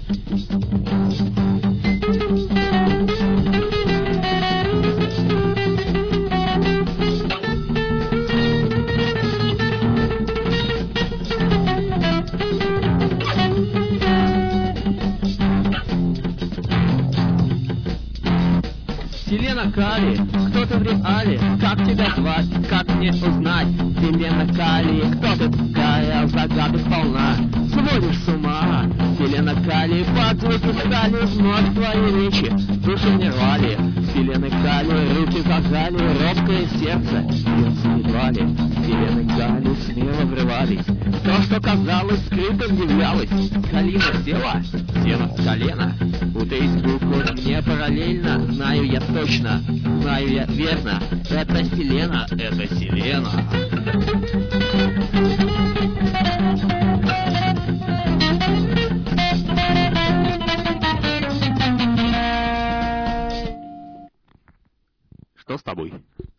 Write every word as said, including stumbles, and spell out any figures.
Селена Кали, кто ты в реале? Как тебя звать? Как мне узнать? Селена Кали, кто ты такая? Загадок полна, сводишь с ума. Селена Кали, под звуки стали вновь твои речи, души не рвали. Селена Кали, руки зажали, робкое сердце, сердце едва ли. Селена Кали смело врывались, то, что казалось скрытым, являлось. Калина села, села с колена, утаить букву мне параллельно, знаю я точно, знаю я верно, это Селена, это Селена. Что с тобой?